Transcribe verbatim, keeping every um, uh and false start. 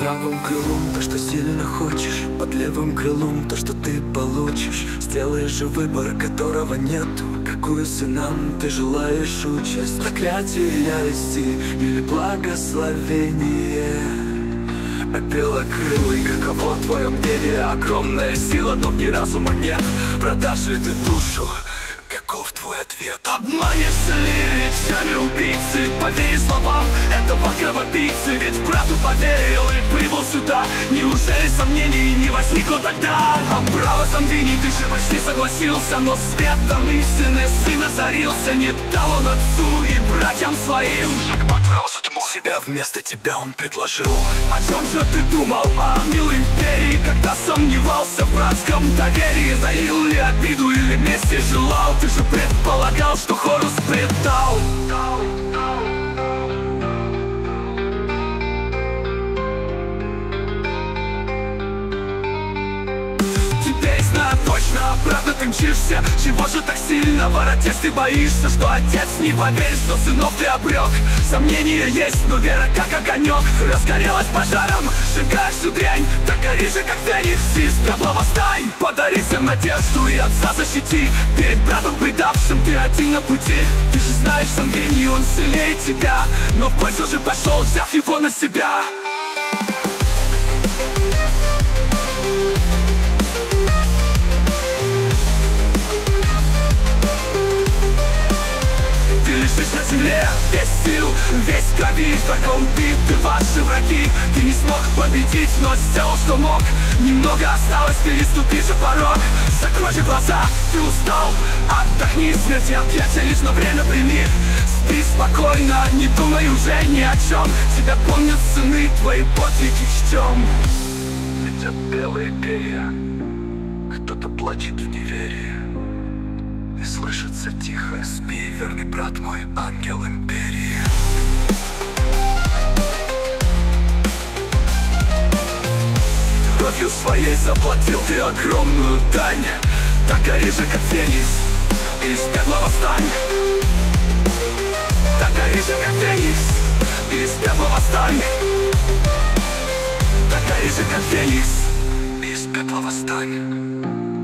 правым крылом то, что сильно хочешь, под левым крылом то, что ты получишь. Сделаешь же выбор, которого нету. Какую сынам ты желаешь участь? Проклятие ярости или благословение? А белокрылый, каково в твоем деле? Огромная сила, но ни разума нет. Продашь ли ты душу? Каков твой ответ? Обманешься ли речами убийцы? Поверь словам этого кровопийцы. Ведь брату поверил и прибыл сюда. Неужели сомнений не возникло тогда? А право сомнений ты же почти согласился. Но светом истины сын озарился. Не дал он отцу и братьям своим. Отправился тьму. Себя вместо тебя он предложил. О чем же ты думал, о милой империи? Когда сомневался в братском доверии? Заил ли обиду или вместе желал? Ты же предполагал, что Хорус предал. Теперь знаю точно, правда ты мчишься. Чего же так сильно воротишь? Ты боишься, что отец не поверит, что сынов ты обрек. Сомнения есть, но вера как огонек. Разгорелась пожаром, сжигаешь всю дрянь. Так гори же, как феникс, из пепла восстань. Подари всем надежду и отца защити. Перед братом предавшим ты один на пути. Ты же знаешь, сомнений он сильнее тебя. Но в бой все же пошел, взяв его на себя. На земле весь сил, весь крови. Только убиты ваши враги. Ты не смог победить, но сделал, что мог. Немного осталось, переступи же порог. Закрой же глаза, ты устал. Отдохни, смерти объятия лишь на время прими. Спи спокойно, не думай уже ни о чем. Тебя помнят сыны, твои подвиги чтем. Летят белые перья, кто-то плачет в неверии. И слышится тихо: спи, верный брат мой, ангел империи. Кровью своей заплатил ты огромную дань. Так гори же, как феникс, из пепла восстань. Так гори же, как феникс, из пепла восстань. Так гори же, как феникс, из пепла восстань.